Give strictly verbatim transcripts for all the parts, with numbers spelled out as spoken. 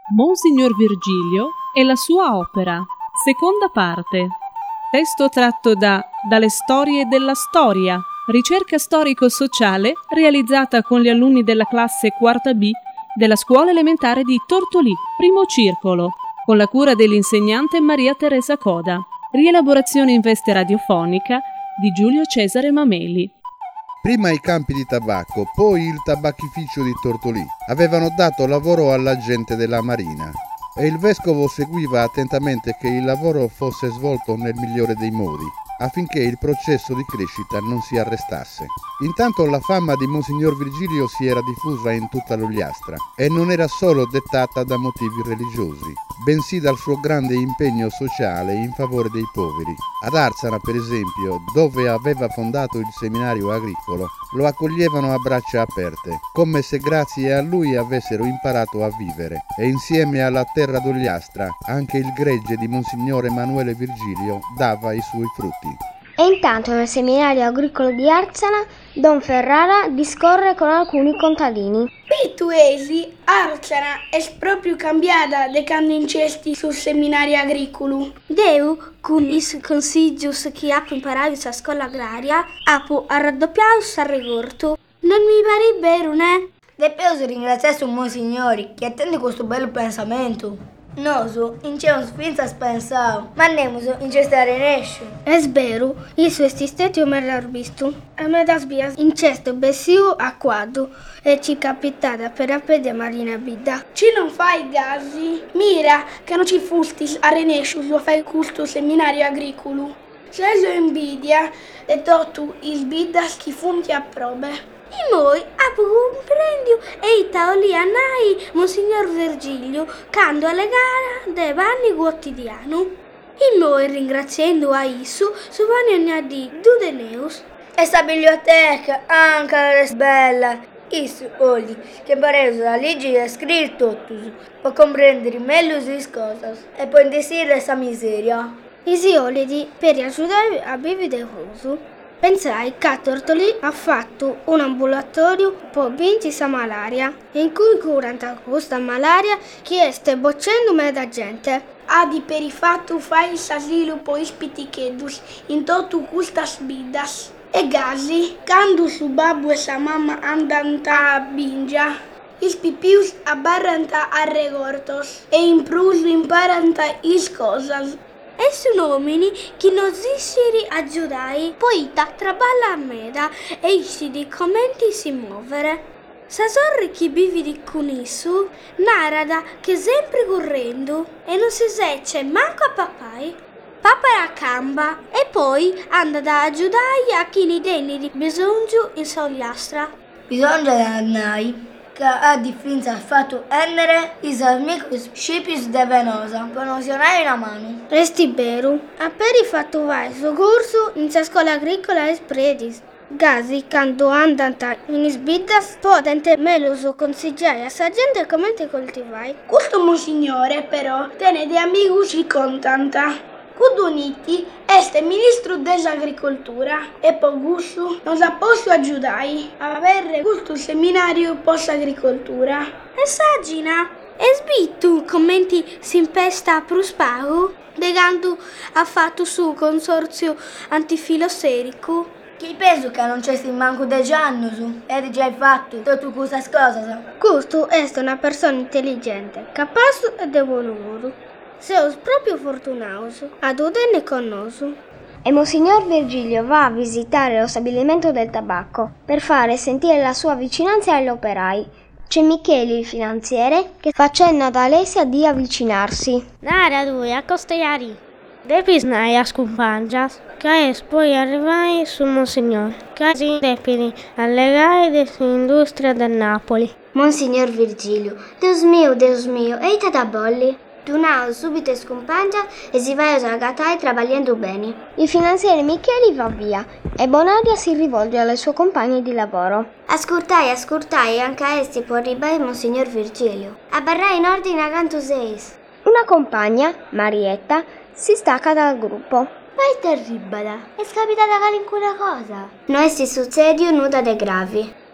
Monsignor Virgilio e la sua opera. Seconda parte. Testo tratto da Dalle storie della storia, ricerca storico-sociale realizzata con gli alunni della classe quarta B della scuola elementare di Tortolì, primo circolo, con la cura dell'insegnante Maria Teresa Coda. Rielaborazione in veste radiofonica di Giulio Cesare Mameli. Prima i campi di tabacco, poi il tabacchificio di Tortolì avevano dato lavoro alla gente della Marina e il vescovo seguiva attentamente che il lavoro fosse svolto nel migliore dei modi, affinché il processo di crescita non si arrestasse. Intanto la fama di Monsignor Virgilio si era diffusa in tutta l'Ogliastra e non era solo dettata da motivi religiosi, bensì dal suo grande impegno sociale in favore dei poveri. Ad Arzana, per esempio, dove aveva fondato il seminario agricolo, lo accoglievano a braccia aperte, come se grazie a lui avessero imparato a vivere, e insieme alla terra d'Ogliastra anche il gregge di Monsignor Emanuele Virgilio dava i suoi frutti. E intanto nel seminario agricolo di Arzana, Don Ferrara discorre con alcuni contadini. Pituesi, Arzana è proprio cambiata de quando incesti sul seminario agricolo. Deu, con i consigli che ha imparato a scuola agraria, ha raddoppiato il rigorto. Non mi pare vero, né? Devo ringraziare un monsignore che attende questo bello pensamento. Noso, in c'è un sfinza spensao, ma nemuso in c'è stare nescio. È vero, io su esti stati ho mai visto. A me da sbia in cesto bessiu a quadro e ci capitata per appedere Marina Bida. Ci non fai gasi? Mira, che non ci fusti a Renescio, lo fai questo seminario agricolo. Se lo invidia, e tu il bida schifunti a probe. E noi a comprendio e i taoli a nai Monsignor Virgilio cando alle gare dei vanni quotidiano. E noi ringraziando a Issu su vanni a di Dudeneus. E sta biblioteca anche è bella. Issu oggi che pareva la legge e scritto tutto per comprendere meglio le cose e poi indicare questa miseria. I siolidi per aiutare a vivere roso. Pensai che Tortolì ha fatto un ambulatorio per vincere la malaria, in cui curano questa malaria che sta boccendo da gente. Adi per il fatto fai l'asilo per ospiti chedus in tutto questa sbidas. E gasi, quando su babbo e sa mamma andano a bingia, i pipius abbarranta a regortos e in pruso imparanta is cosas. E su nomini che non si aggiudai, poi ta traballa a meda e issi di commenti si muovere. Sa sorri che vivi di cunisu, narada che sempre correndo e non si secce manco a papai. Papa è a camba e poi anda da aggiudai a chi ne deni di bisogno in Sogliastra. Bisogna da annai. Che a differenza del fatto endere i amigos scipis de venosa, conoscionare una mano. Resti vero, appena fatto vai suo corso in sa scuola agricola e spredis. Gasi, quando andanta in sbiddas, potente meglio so consigliare a sa gente come ti coltivai. Questo monsignore però tiene di amici contanta. Cuduniti este ministro dell'agricoltura e per questo non la posso aiutare a avere questo seminario post-agricoltura. E sagina, e sbittu commenti si impesta per spago, legando ha fatto su consorzio antifiloserico. Chi penso che non c'è sti manco de Giannusu, e già hai fatto tutto questa cosa. Questo è una persona intelligente, capace e di buon umore. Seus proprio fortunato, ad uderne con nosu. E Monsignor Virgilio va a visitare lo stabilimento del tabacco per fare sentire la sua vicinanza agli operai. C'è Michele, il finanziere, che fa cenno ad Alessia di avvicinarsi. Nara due a costellari. Depis nai a scumpangias, che poi arrivai sul Monsignor, che si depini allegare dell'industria del Napoli. Monsignor Virgilio, Deus mio, Deus mio, eita da bolli. Dunao subito scompangia e si va a sagatai travagliando bene. Il finanziere Micheli va via e Bonaria si rivolge alle sue compagne di lavoro. Ascoltai, ascoltai, anche a esti può arrivare Monsignor Virgilio. Abbarrai in ordine a canto seis. Una compagna, Marietta, si stacca dal gruppo. Ma è terribile, è scapitata qualunque cosa. No esti succedio nuda de gravi.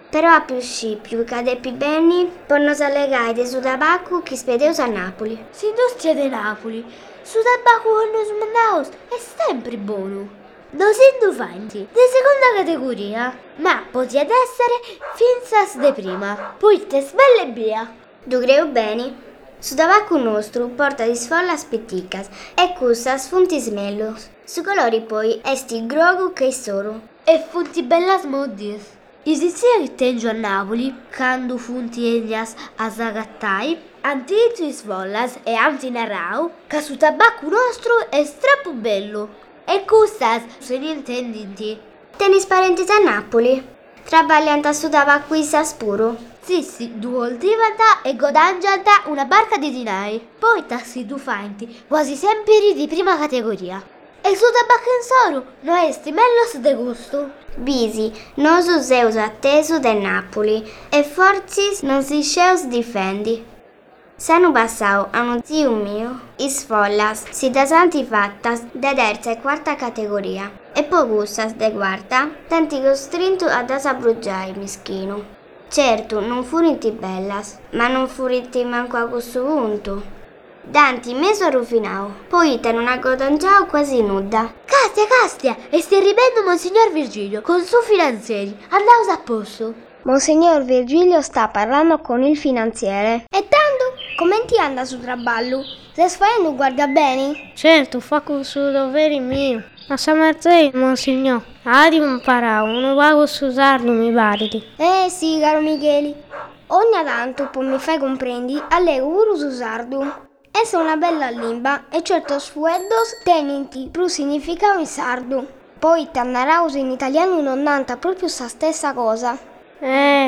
Però a più sci, più cade più bene, possono allegare su tabacco che spedeus a Napoli. S'industria di Napoli, su tabacco che noi smandaus è sempre buono. Non siamo fanti, di seconda categoria, ma potete essere finzas de prima, poi te svelle via. Du creu bene. Su tabacco nostro porta di sfolla spetticas e cussas funti smellos. Su colori poi esti grogu che soro. E funti bellas modis. Isizia che tengo a Napoli, quando funti elias a zagattai, antizu sfollas e anti narrau, che su tabacco nostro è strappo bello. E custas, se ne intendinti. Tenis parenti a Napoli? Trabagliando su tabacco isas puro? Sì, sì, du oltivanta e godangianta una barca di dinai. Poi tassi du fanti, quasi sempre di prima categoria. E su tabacco in soro, no esti mellos de gusto. Bisi, non su seus attesu de Napoli e forzi non si sceus difendi. S'hanno passato a uno zio mio, is follas si da santi fattas de terza e quarta categoria e poi gussas de quarta, tanti costrinto a da s'abbrugiare mischino. Certo, non furinti bellas, ma non furinti manco a questo punto. Danti meso arrufinao, poi te non aggodanciao quasi nuda. Castia, castia, e stai ribendo Monsignor Virgilio con suo finanzieri, andaus a posto. Monsignor Virgilio sta parlando con il finanziere. E tanto, come ti anda su traballo? Stai facendo guarda bene? Certo, fa con suo dovere mio. A San Marzè, Monsignor, ha di imparare, non va a usarlo, mi pare. Eh sì, caro Micheli. Ogni tanto poi mi fai comprendi, allego pure su sardo. Essa è una bella lingua e certo suedos tenenti più significato in sardo. Poi tannaraus in italiano non nanta proprio sa stessa cosa. Eh,